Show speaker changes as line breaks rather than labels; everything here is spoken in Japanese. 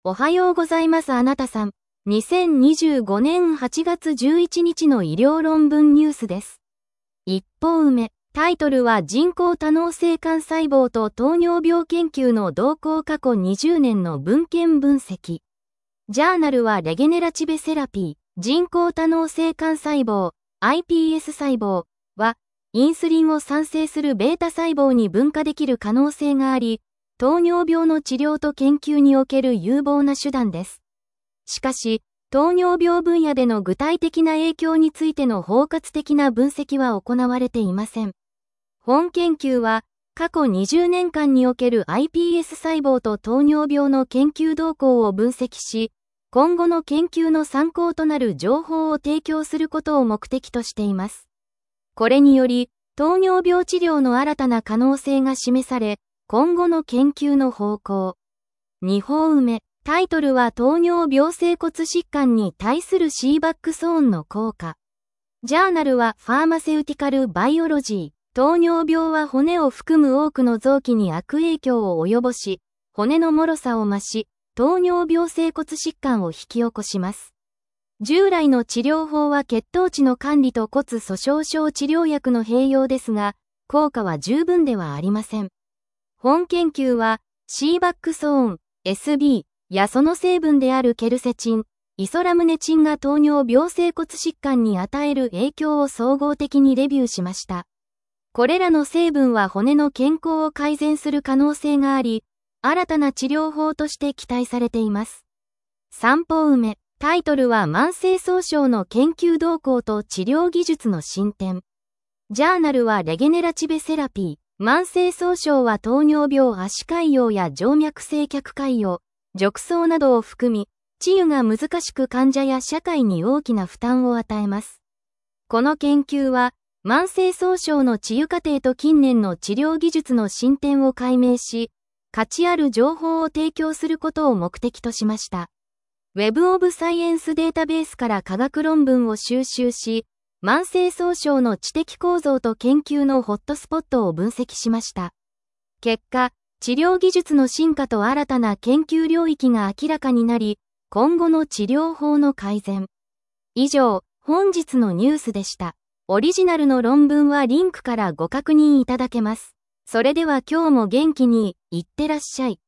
おはようございますあなたさん。2025年8月11日の医療論文ニュースです。一方目、タイトルは人工多脳性幹細胞と糖尿病研究の動向過去20年の文献分析。ジャーナルはレゲネラチベセラピー、人工多脳性幹細胞、iPS 細胞は、インスリンを産生するベータ細胞に分化できる可能性があり、糖尿病の治療と研究における有望な手段です。しかし、糖尿病分野での具体的な影響についての包括的な分析は行われていません。本研究は、過去20年間における iPS 細胞と糖尿病の研究動向を分析し、今後の研究の参考となる情報を提供することを目的としています。これにより、糖尿病治療の新たな可能性が示され、今後の研究の方向。2本目、タイトルは糖尿病性骨疾患に対するシーバックソーンの効果。ジャーナルはファーマセウティカルバイオロジー。糖尿病は骨を含む多くの臓器に悪影響を及ぼし、骨の脆さを増し、糖尿病性骨疾患を引き起こします。従来の治療法は血糖値の管理と骨粗鬆症治療薬の併用ですが、効果は十分ではありません。本研究は、シーバックソーン、SB やその成分であるケルセチン、イソラムネチンが糖尿病性骨疾患に与える影響を総合的にレビューしました。これらの成分は骨の健康を改善する可能性があり、新たな治療法として期待されています。3本目、タイトルは慢性創傷の研究動向と治療技術の進展。ジャーナルはレゲネラチベセラピー。慢性創傷は糖尿病足潰瘍や静脈性脚潰瘍、褥瘡などを含み、治癒が難しく患者や社会に大きな負担を与えます。この研究は、慢性創傷の治癒過程と近年の治療技術の進展を解明し、価値ある情報を提供することを目的としました。Web of Science データベースから科学論文を収集し、慢性創傷の知的構造と研究のホットスポットを分析しました。結果、治療技術の進化と新たな研究領域が明らかになり、今後の治療法の改善。以上、本日のニュースでした。オリジナルの論文はリンクからご確認いただけます。それでは今日も元気に、いってらっしゃい。